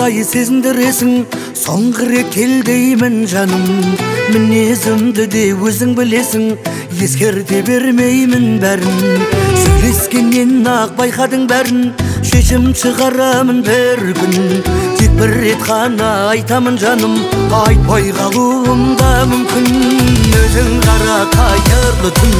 қалай сезіндіресің, соңғы рет кел деймін жаным. Мінезімді де өзің білесің, ескерте бермеймін бәрін. Сөйлескеннен ақ байқадың бәрін, шешім шығарамын бір күн. Тек бір рет қана айтамын жаным, айтпай қалуым да мүмкін. Өзің қара қайырлы түн.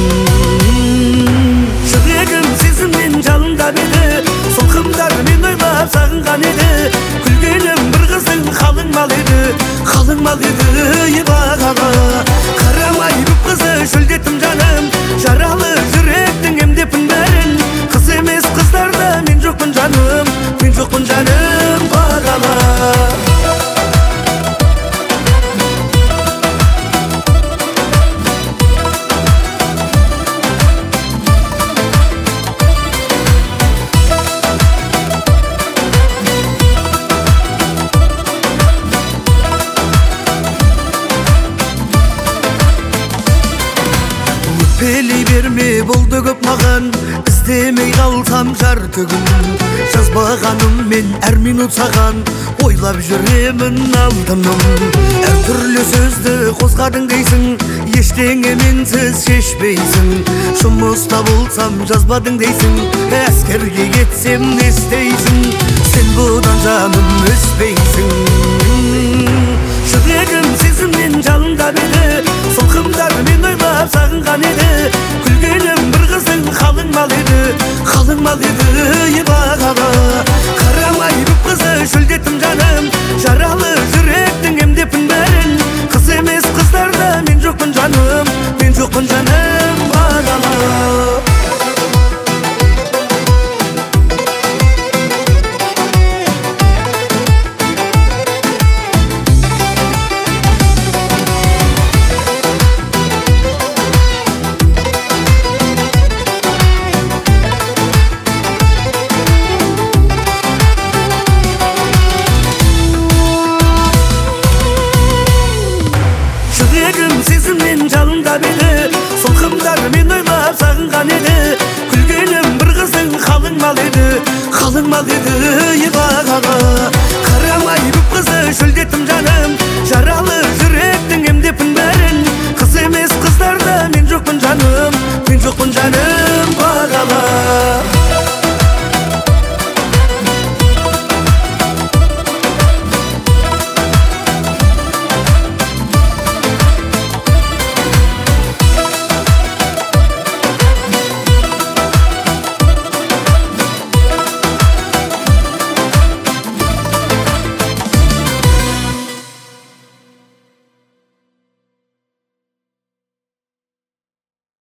Жүрегім сезіммен жалындап еді, солқымдармен ойлап сағынған еді. Күлгенім бір қыздың қалың мал еді, қалың мал еді бағала. Қарамай бүп қызы шөлдеттім жаным, жаралы жүректің емдепін бәрін. Қыз емес қыздарда мен жоқпын жаным, мен жоқпын жаным бағала. Өкпелей берме, болды көп маған, іздемей қалсам жар түгін. Жазбағаным мен әр минут саған, ойлап жүремін алтыным. Әртүрлі сөзді қозғадың дейсің, ештеңе менсіз шешпейсің. Жұмыста болсам жазбадың дейсің, әскерге кетсем не істейсің? Сен бұдан жаным өспейсің. Жүрегім сезіммен жалындап еді, солқымдармен ойлап сағынған еді. Күлгенім бір қыздың қалың мал еді, қалың мал еді бағала. Қарамай бүп қызы шөлдеттім жаным, жаралы жүректің емдепін бәрін. Қыз емес қыздарда мен жоқпын жаным, мен жоқпын жаным бағала. Сезіммен жалындап еді, солқымдармен ойлап сағынған еді. Күлгенім бір қыздың қалың мал еді, қалың мал еді бағала. Қарамай бүп қызы шөлдеттім жаным, жаралы жүректің емдепін бәрін. Қыз емес қыздарда мен жоқпын жаным, мен жоқпын жаным.